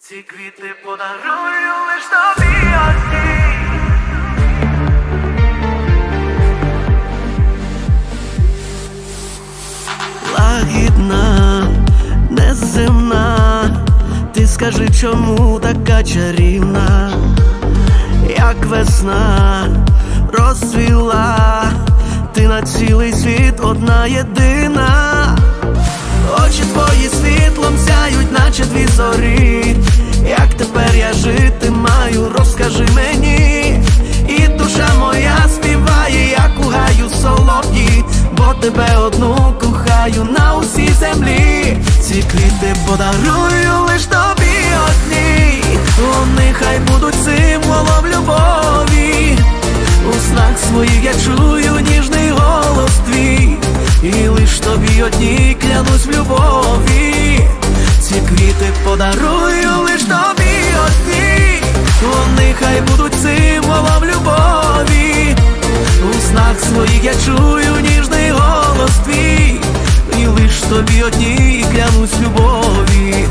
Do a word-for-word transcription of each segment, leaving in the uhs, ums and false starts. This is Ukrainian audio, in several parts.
Ці квіти подарую лиш тобі одній. Лагідна, неземна, ти скажи, чому така чарівна, як весна розцвіла, ти на цілий світ одна єдина. Очі твої світлом сяють, наче дві зорі. Як тепер я жити маю, розкажи мені. І душа моя співає, як у гаю солов'ї, бо тебе одну кохаю на усій землі. Ці квіти подарую лиш тобі одній. Вони хай будуть символом любові. У снах своїх я чую ніжний голос твій, і лиш тобі одній клянусь в любові. Ці квіти подарую лиш тобі одній. Вони хай будуть символом любові. У снах своїх я чую ніжний голос твій, і лиш тобі одній клянусь в любові.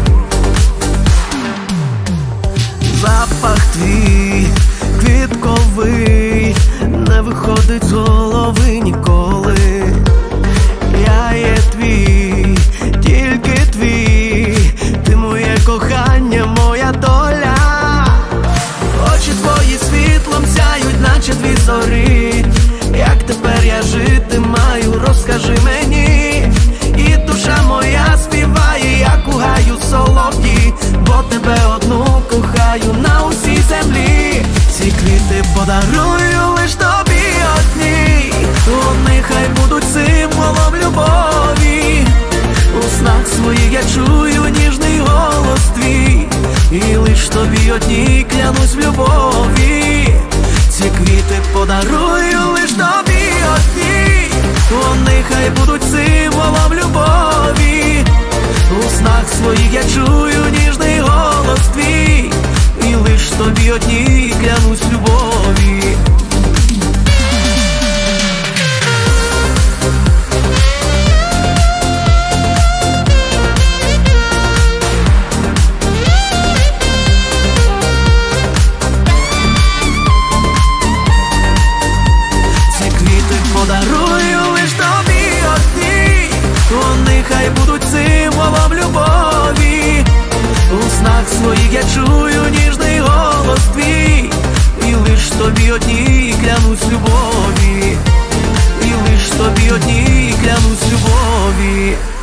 Запах твій квітковий не виходить з голови ніколи. Я є твій, тільки твій, ти моє кохання, моя доля. Очі твої світлом сяють, наче дві зорі. Як тепер я жити маю, розкажи мені. І душа моя співає, як у гаю солов'ї, бо тебе одну кохаю на усій землі. Ці квіти подарую лиш тобі одній. Вони хай будуть символом любові. У снах своїх я чую ніжний голос твій, і лиш тобі одній клянусь в любові. Ці квіти подарую лиш тобі одній. Вони хай будуть символом любові. У снах своїх я чую ніжний голос твій, і лиш тобі одній клянусь в любові. Подарую лиш тобі одній. Вони хай будуть символом любові. У снах своїх я чую ніжний голос твій, і лиш тобі одній клянусь любові. І лиш тобі одній клянусь любові.